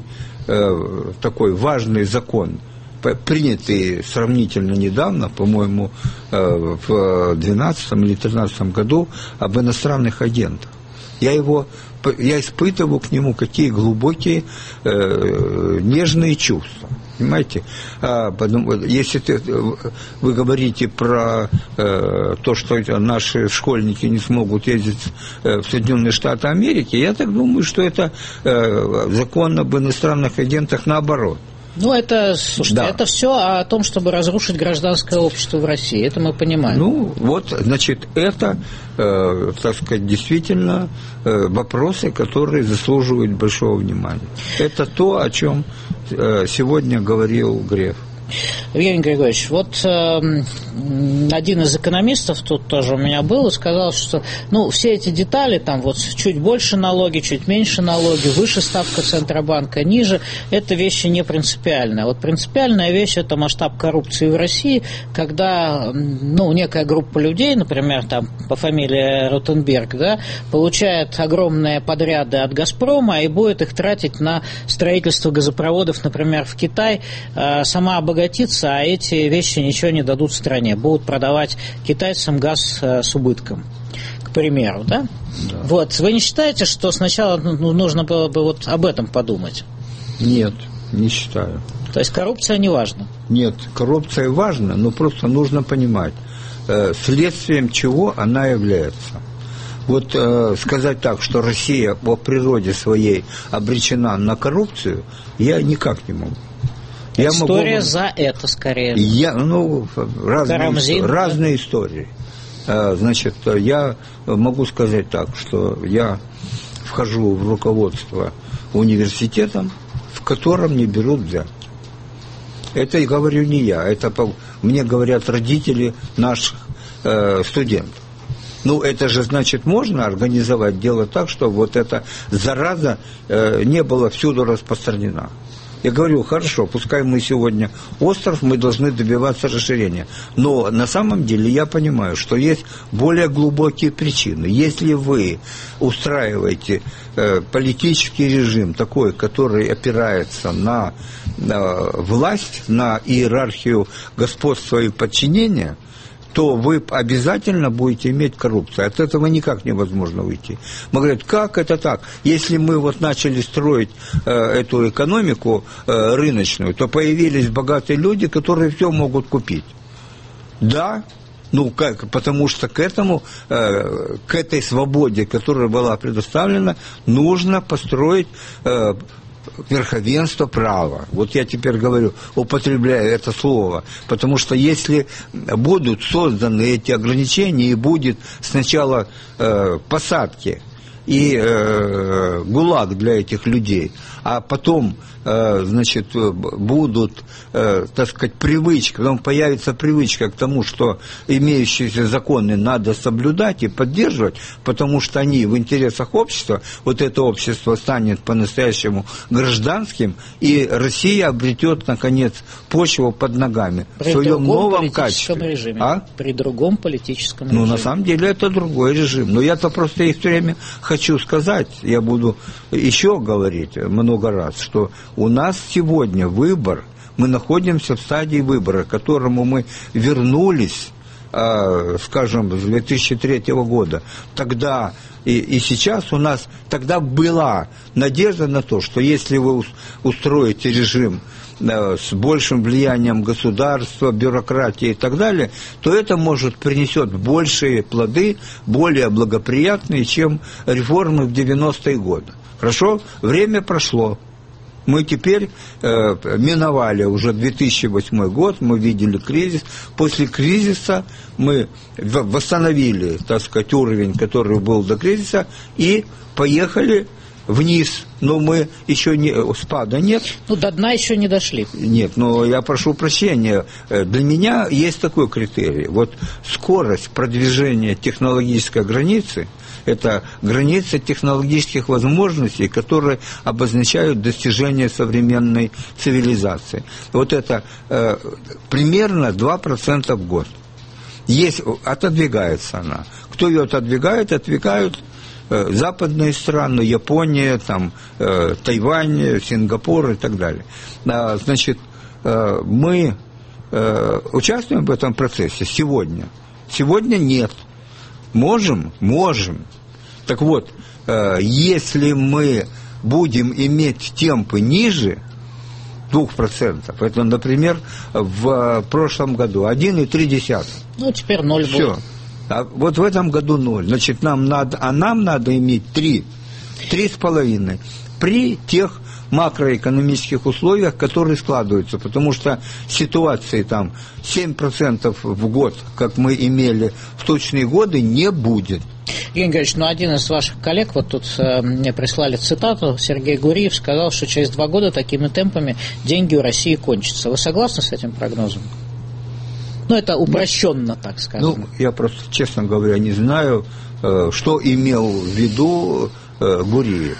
э, такой важный закон, принятый сравнительно недавно, по-моему, э, в двенадцатом или тринадцатом году, об иностранных агентах. Я его, я испытываю к нему какие глубокие э, нежные чувства. Понимаете? А, потому, если ты, вы говорите про э, то, что наши школьники не смогут ездить э, в Соединенные Штаты Америки, я так думаю, что это э, закон об иностранных агентах наоборот. Ну, это, слушайте, да. это все о том, чтобы разрушить гражданское общество в России. Это мы понимаем. Ну, вот, значит, это, э, так сказать, действительно э, вопросы, которые заслуживают большого внимания. Это то, о чем э, сегодня говорил Греф. Евгений Григорьевич, вот э, один из экономистов тут тоже у меня был и сказал, что ну, все эти детали, там вот чуть больше налоги, чуть меньше налоги, выше ставка Центробанка, ниже, это вещи не принципиальные. Вот принципиальная вещь – это масштаб коррупции в России, когда ну, некая группа людей, например, там по фамилии Ротенберг, да, получает огромные подряды от «Газпрома» и будет их тратить на строительство газопроводов, например, в Китай, э, сама обогатиться, а эти вещи ничего не дадут стране. Будут продавать китайцам газ э, с убытком, к примеру, да? Да. Вот. Вы не считаете, что сначала ну, нужно было бы вот об этом подумать? Нет, не считаю. То есть коррупция не важна? Нет, коррупция важна, но просто нужно понимать, э, следствием чего она является. Вот э, сказать так, что Россия по природе своей обречена на коррупцию, я никак не могу. Я История могу... за это, скорее. Я, ну, разные, разные истории. Значит, я могу сказать так, что я вхожу в руководство университетом, в котором не берут взятки. Это и говорю не я, это мне говорят родители наших э, студентов. Ну, это же, значит, можно организовать дело так, чтобы вот эта зараза э, не была всюду распространена. Я говорю, хорошо, пускай мы сегодня остров, мы должны добиваться расширения. Но на самом деле я понимаю, что есть более глубокие причины. Если вы устраиваете э, политический режим такой, который опирается на, на власть, на иерархию господства и подчинения, то вы обязательно будете иметь коррупцию. От этого никак невозможно выйти. Мы говорим, как это так? Если мы вот начали строить э, эту экономику э, рыночную, то появились богатые люди, которые все могут купить. Да, ну как, потому что к этому, э, к этой свободе, которая была предоставлена, нужно построить э, верховенство права. Вот я теперь говорю, употребляю это слово, потому что если будут созданы эти ограничения и будет сначала э, посадки и э, ГУЛАГ для этих людей, а потом, э, значит, будут, э, так сказать, привычка, потом появится привычка к тому, что имеющиеся законы надо соблюдать и поддерживать, потому что они в интересах общества, вот это общество станет по-настоящему гражданским, и Россия обретет, наконец, почву под ногами при в своем новом качестве. Режиме. А? При другом политическом режиме. Ну, на самом деле, это другой режим. Но я-то просто и все время хочу сказать, я буду еще говорить много раз, что у нас сегодня выбор, мы находимся в стадии выбора, к которому мы вернулись, э, скажем, с две тысячи третьего года. Тогда и, и сейчас у нас, тогда была надежда на то, что если вы устроите режим э, с большим влиянием государства, бюрократии и так далее, то это, может, принесет большие плоды, более благоприятные, чем реформы в девяностые годы. Хорошо? Время прошло. Мы теперь э, миновали уже две тысячи восьмой год, мы видели кризис. После кризиса мы восстановили, так сказать, уровень, который был до кризиса, и поехали вниз. Но мы еще не... Спада нет. Ну, до дна еще не дошли. Нет, но я прошу прощения. Для меня есть такой критерий. Вот скорость продвижения технологической границы – это граница технологических возможностей, которые обозначают достижение современной цивилизации. Вот это э, примерно два процента в год. Есть, отодвигается она. Кто ее отодвигает? Отодвигают э, западные страны, Япония, там, э, Тайвань, Сингапур и так далее. А, значит, э, мы э, участвуем в этом процессе сегодня. Сегодня нет. Можем? Можем. Так вот, э, если мы будем иметь темпы ниже двух процентов, это, например, в прошлом году один и три десятых. Ну, теперь ноль будет. Все. А вот в этом году ноль. Значит, нам надо, а нам надо иметь три, три с половиной при тех макроэкономических условиях, которые складываются, потому что ситуации там семь процентов в год, как мы имели в точные годы, не будет. Евгений Григорьевич, ну один из ваших коллег, вот тут э, мне прислали цитату, Сергей Гуриев сказал, что через два года такими темпами деньги у России кончатся. Вы согласны с этим прогнозом? Ну, это упрощенно, так сказать. Ну, я просто, честно говоря, не знаю, э, что имел в виду э, Гуриев.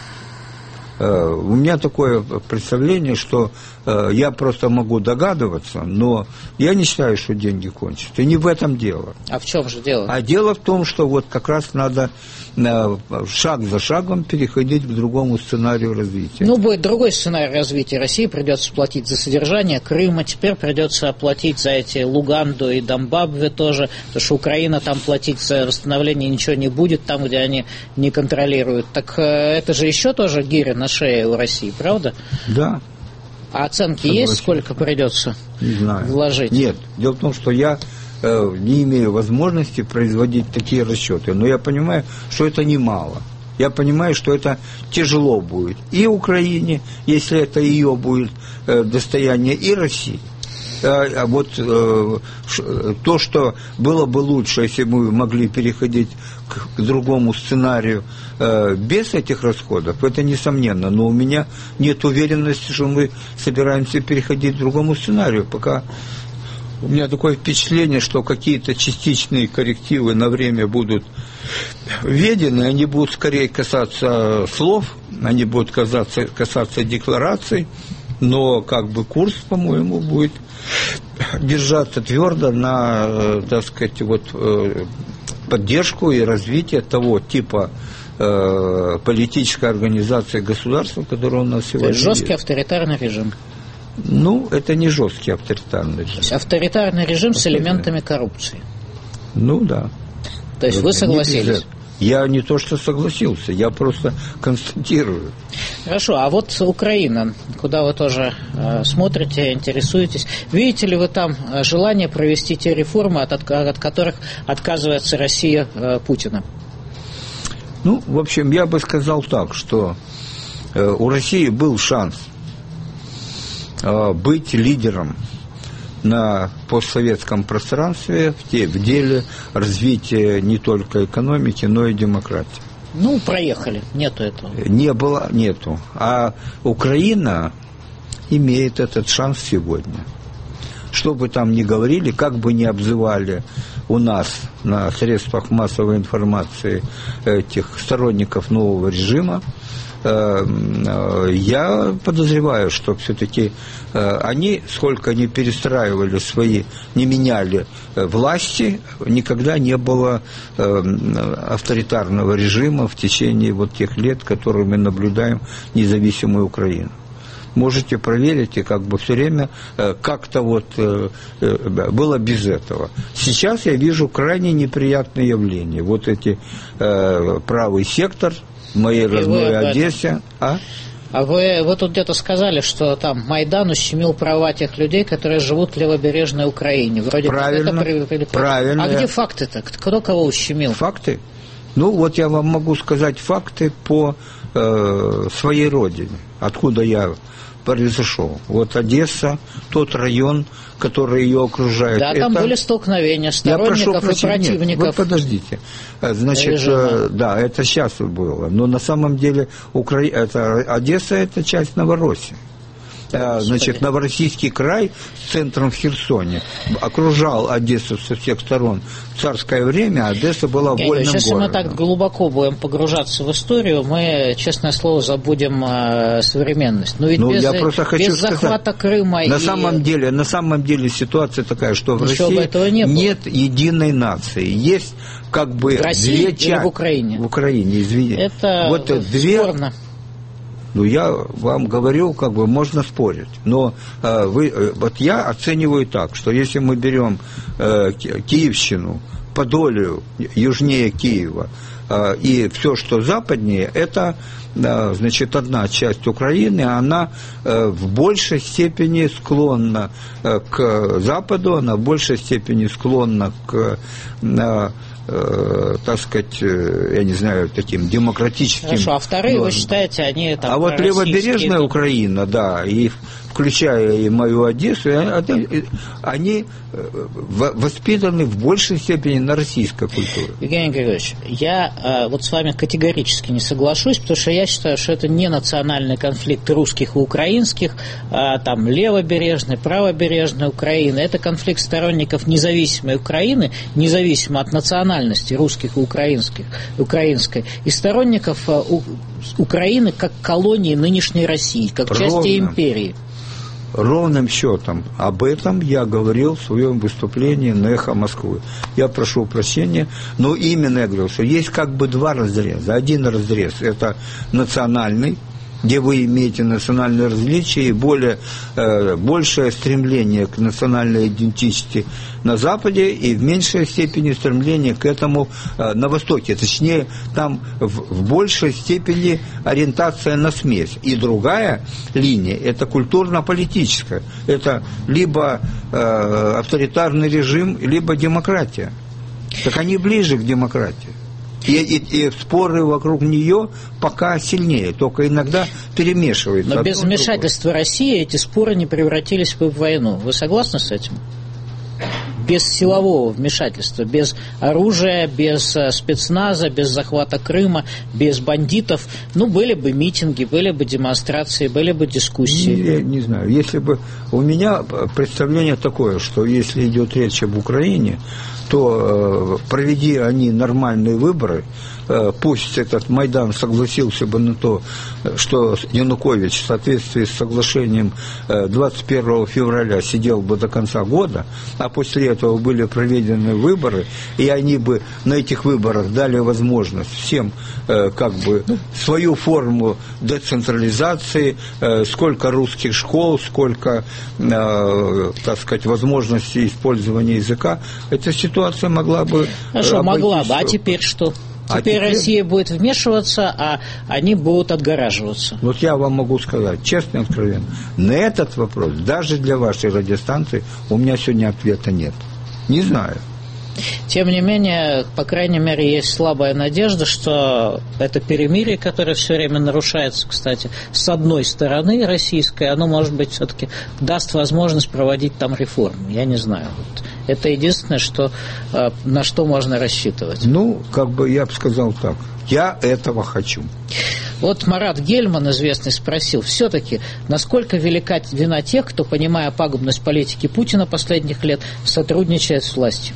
У меня такое представление, что э, я просто могу догадываться, но я не считаю, что деньги кончатся. И не в этом дело. А в чем же дело? А дело в том, что вот как раз надо э, шаг за шагом переходить к другому сценарию развития. Ну, будет другой сценарий развития. России придется платить за содержание Крыма, теперь придется оплатить за эти Луганду и Домбабве тоже, потому что Украина там платить за восстановление ничего не будет, там, где они не контролируют. Так э, это же еще тоже гиря на шее у России, правда? Да. А оценки Согласен. Есть, сколько придется не знаю. вложить? Нет. Дело в том, что я э, не имею возможности производить такие расчеты, но я понимаю, что это немало. Я понимаю, что это тяжело будет и Украине, если это ее будет э, достояние, и России. А вот э, то, что было бы лучше, если бы мы могли переходить к, к другому сценарию э, без этих расходов, это несомненно. Но у меня нет уверенности, что мы собираемся переходить к другому сценарию. Пока у меня такое впечатление, что какие-то частичные коррективы на время будут введены, они будут скорее касаться слов, они будут касаться, касаться деклараций, но как бы курс, по-моему, будет держаться твердо на, так сказать, вот, поддержку и развитие того типа э, политической организации государства, которая у нас сегодня есть. Жесткий авторитарный режим. Ну, это не жесткий авторитарный режим. То есть авторитарный режим с элементами коррупции. Ну, да. То есть это вы согласились? Я не то что согласился, я просто констатирую. Хорошо, а вот Украина, куда вы тоже э, смотрите, интересуетесь, видите ли вы там желание провести те реформы, от, от, от которых отказывается Россия э, Путина? Ну, в общем, я бы сказал так, что э, у России был шанс э, быть лидером на постсоветском пространстве в, те, в деле развития не только экономики, но и демократии. Ну, проехали, нету этого. Не было, нету. А Украина имеет этот шанс сегодня. Что бы там ни говорили, как бы ни обзывали у нас на средствах массовой информации этих сторонников нового режима, я подозреваю, что все-таки они, сколько они перестраивали свои, не меняли власти, никогда не было авторитарного режима в течение вот тех лет, которые мы наблюдаем независимую Украину. Можете проверить, и как бы все время как-то вот было без этого. Сейчас я вижу крайне неприятные явления. Вот эти правый сектор в моей родной Одессе. А? А вы, вы тут где-то сказали, что там Майдан ущемил права тех людей, которые живут в левобережной Украине. Вроде правильно, это при... правильно. А где факты-то? Кто кого ущемил? Факты? Ну, вот я вам могу сказать факты по э, своей родине, откуда я произошел. Вот Одесса, тот район, который ее окружает. Да, там это... были столкновения сторонников и противников. Нет, вы подождите. Значит, режима. Да, это сейчас было. Но на самом деле Укра... это... Одесса – это часть Новороссии. Значит, Новороссийский край с центром в Херсоне окружал Одессу со всех сторон. В царское время Одесса была вольным городом. Если мы так глубоко будем погружаться в историю, мы, честное слово, забудем э, современность. Но ведь ну, без, я просто хочу без захвата сказать, Крыма на и... самом деле, на самом деле ситуация такая, что в Ничего России не нет единой нации. Есть как бы в России две или части. В Украине? В Украине, извините. Это вот две... спорно. Ну, я вам говорю, как бы можно спорить. Но э, вы, э, вот я оцениваю так, что если мы берем э, Киевщину, Подолию, южнее Киева, э, и все, что западнее, это, э, значит, одна часть Украины, она э, в большей степени склонна э, к Западу, она в большей степени склонна к... Э, Э, так сказать, э, я не знаю, таким демократическим... Хорошо, а вторые, но... вы считаете, они там... А вот левобережная Украина, да, и включая и мою Одессу, они воспитаны в большей степени на российской культуре. Евгений Григорьевич, я вот с вами категорически не соглашусь, потому что я считаю, что это не национальный конфликт русских и украинских, а там левобережной, правобережной Украины. Это конфликт сторонников независимой Украины, независимо от национальности русских и украинских, украинской, и сторонников Украины как колонии нынешней России, как Ровно. части империи. Ровным счетом об этом я говорил в своем выступлении на «Эхо Москвы». Я прошу прощения, но именно я говорил, что есть как бы два разреза. Один разрез – это национальный, где вы имеете национальные различия и более, э, большее стремление к национальной идентичности на Западе и в меньшей степени стремление к этому э, на Востоке. Точнее, там в, в большей степени ориентация на смесь. И другая линия – это культурно-политическая. Это либо э, авторитарный режим, либо демократия. Так они ближе к демократии. И, и, и споры вокруг нее пока сильнее, только иногда перемешиваются. Но без вмешательства России эти споры не превратились бы в войну. Вы согласны с этим? Без силового вмешательства, без оружия, без спецназа, без захвата Крыма, без бандитов, ну, были бы митинги, были бы демонстрации, были бы дискуссии. Я не знаю, если бы... У меня представление такое, что если идет речь об Украине, то э, проведи они нормальные выборы, э, пусть этот Майдан согласился бы на то, что Янукович в соответствии с соглашением э, двадцать первого февраля сидел бы до конца года, а после этого были проведены выборы, и они бы на этих выборах дали возможность всем э, как бы свою форму децентрализации, э, сколько русских школ, сколько, э, так сказать, возможностей использования языка. Эта ситуация могла бы... Хорошо, могла бы. А теперь что? А теперь, теперь Россия будет вмешиваться, а они будут отгораживаться. Вот я вам могу сказать, честно и откровенно, на этот вопрос, даже для вашей радиостанции, у меня сегодня ответа нет. Не знаю. Тем не менее, по крайней мере, есть слабая надежда, что это перемирие, которое все время нарушается, кстати, с одной стороны российской, оно, может быть, все-таки даст возможность проводить там реформы. Я не знаю. Вот. Это единственное, что, на что можно рассчитывать. Ну, как бы я бы сказал так. Я этого хочу. Вот Марат Гельман, известный, спросил, все-таки, насколько велика вина тех, кто, понимая пагубность политики Путина последних лет, сотрудничает с властью?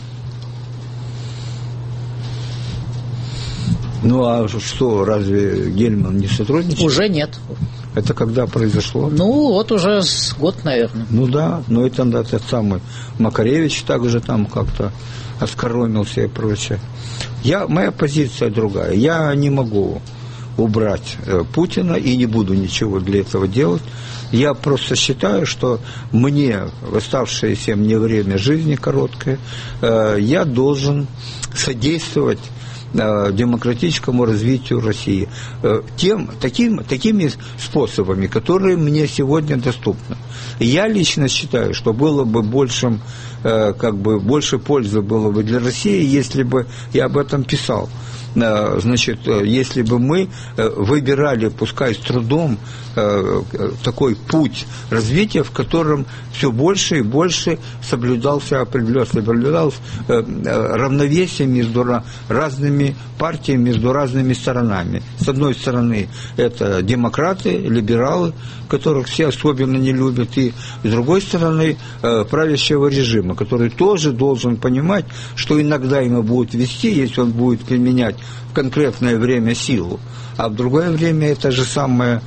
Ну, а что, разве Гельман не сотрудничает? Уже нет. Это когда произошло? Ну, вот уже с год, наверное. Ну да, но это этот самый Макаревич также там как-то оскоромился и прочее. Я, моя позиция другая. Я не могу убрать э, Путина и не буду ничего для этого делать. Я просто считаю, что мне, в оставшееся мне время жизни короткое, э, я должен содействовать демократическому развитию России тем, таким, такими способами, которые мне сегодня доступны. Я лично считаю, что было бы большим, как бы, больше пользы было бы для России, если бы я об этом писал значит, если бы мы выбирали, пускай с трудом, такой путь развития, в котором все больше и больше соблюдался, соблюдалось равновесие между разными партиями, между разными сторонами. С одной стороны, это демократы, либералы, которых все особенно не любят, и с другой стороны, правящего режима, который тоже должен понимать, что иногда ему будут вести, если он будет применять в конкретное время силу, а в другое время это же самое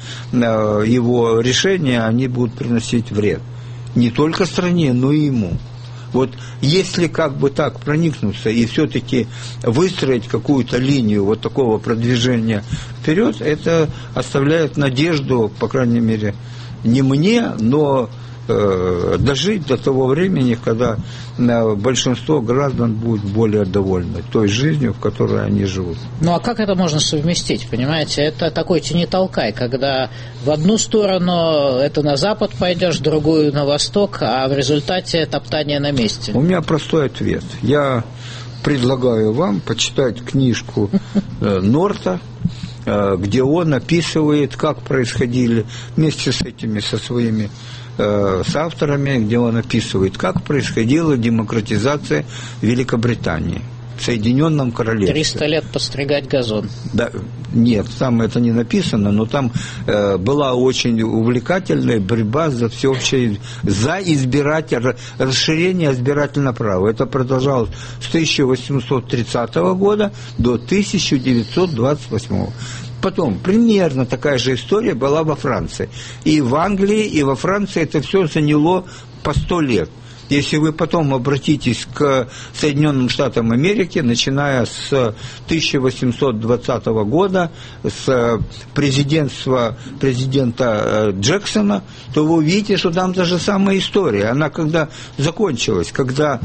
его решение, они будут приносить вред. Не только стране, но и ему. Вот если как бы так проникнуться и все-таки выстроить какую-то линию вот такого продвижения вперед, это оставляет надежду, по крайней мере, не мне, но э, дожить до того времени, когда э, большинство граждан будет более довольны той жизнью, в которой они живут. Ну а как это можно совместить, понимаете? Это такой тяни-толкай, когда в одну сторону это на запад пойдешь, в другую на восток, а в результате топтание на месте. У меня простой ответ. Я предлагаю вам почитать книжку э, Норта, где он описывает, как происходили вместе с этими, со своими э, с авторами, где он описывает, как происходила демократизация Великобритании, в Соединенном Королевстве. Триста лет постригать газон. Да, нет, там это не написано, но там э, была очень увлекательная борьба за всеобщее, за избиратель, расширение избирательного права. Это продолжалось с тысяча восемьсот тридцатого года до тысяча девятьсот двадцать восьмого. Потом, примерно такая же история была во Франции. И в Англии, и во Франции это все заняло по сто лет. Если вы потом обратитесь к Соединенным Штатам Америки, начиная с тысяча восемьсот двадцатого года, с президентства президента Джексона, то вы увидите, что там та же самая история. Она когда закончилась, когда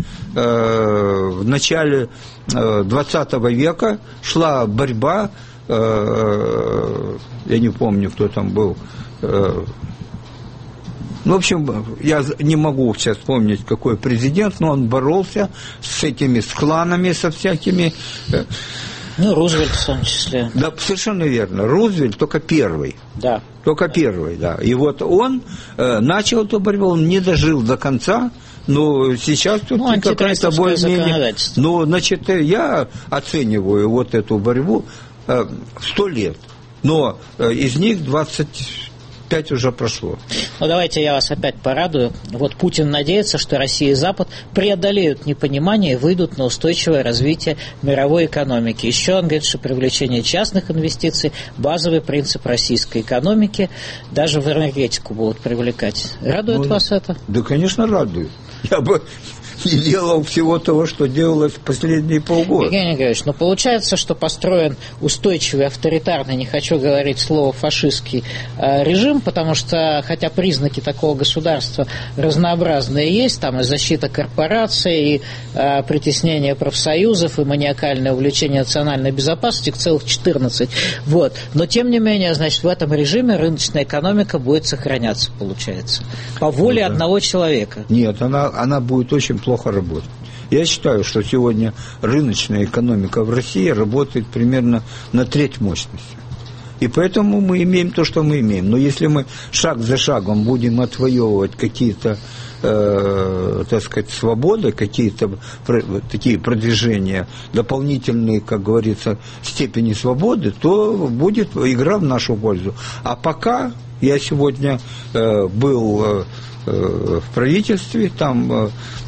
э, в начале двадцатого века шла борьба, э, я не помню, кто там был, э, Ну, в общем, я не могу сейчас вспомнить, какой президент, но он боролся с этими, с кланами, со всякими. Ну, Рузвельт в том числе. Да, совершенно верно. Рузвельт только первый. Да. Только первый, да. И вот он э, начал эту борьбу, он не дожил до конца, но сейчас тут ну, какая-то более-менее... Ну, значит, я оцениваю вот эту борьбу э, сто лет, но э, из них двадцать... пять уже прошло. Ну, давайте я вас опять порадую. Вот Путин надеется, что Россия и Запад преодолеют непонимание и выйдут на устойчивое развитие мировой экономики. Еще он говорит, что привлечение частных инвестиций – базовый принцип российской экономики. Даже в энергетику будут привлекать. Радует ну, вас это? Да, конечно, радует. Я бы не делал всего того, что делалось в последние полгода. Евгений Григорьевич, но получается, что построен устойчивый, авторитарный, не хочу говорить слово фашистский, э, режим, потому что, хотя признаки такого государства разнообразные есть, там и защита корпораций, и э, притеснение профсоюзов, и маниакальное увлечение национальной безопасности, их целых четырнадцать. Вот. Но, тем не менее, значит, в этом режиме рыночная экономика будет сохраняться, получается, по воле ну, да. одного человека. Нет, она, она будет очень плохо работать. Я считаю, что сегодня рыночная экономика в России работает примерно на треть мощности. И поэтому мы имеем то, что мы имеем. Но если мы шаг за шагом будем отвоевывать какие-то, э, так сказать, свободы, какие-то про, такие продвижения, дополнительные, как говорится, степени свободы, то будет игра в нашу пользу. А пока я сегодня э, был... Э, в правительстве, там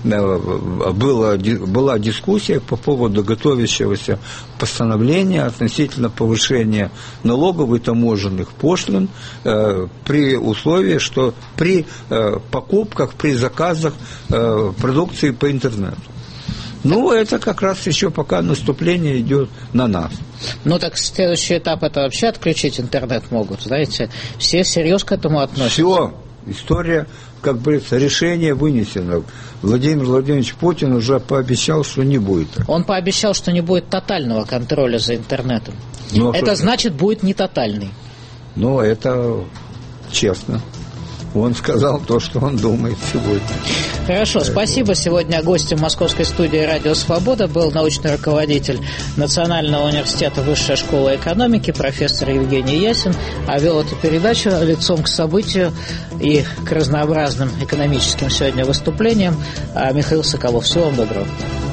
была, была дискуссия по поводу готовящегося постановления относительно повышения налогов и таможенных пошлин при условии, что при покупках, при заказах продукции по интернету. Ну, это как раз еще пока наступление идет на нас. Ну, так следующий этап – это вообще отключить интернет могут, знаете. Все всерьез к этому относятся. Все. История, как говорится, решение вынесено. Владимир Владимирович Путин уже пообещал, что не будет. Он пообещал, что не будет тотального контроля за интернетом. Ну, это что? Значит, будет не тотальный. Ну, это честно. Он сказал то, что он думает сегодня. Хорошо, спасибо. Сегодня гостем московской студии «Радио Свобода» был научный руководитель Национального университета Высшая школа экономики, профессор Евгений Ясин, а вел эту передачу лицом к событию и к разнообразным экономическим сегодня выступлениям Михаил Соколов. Всего вам доброго.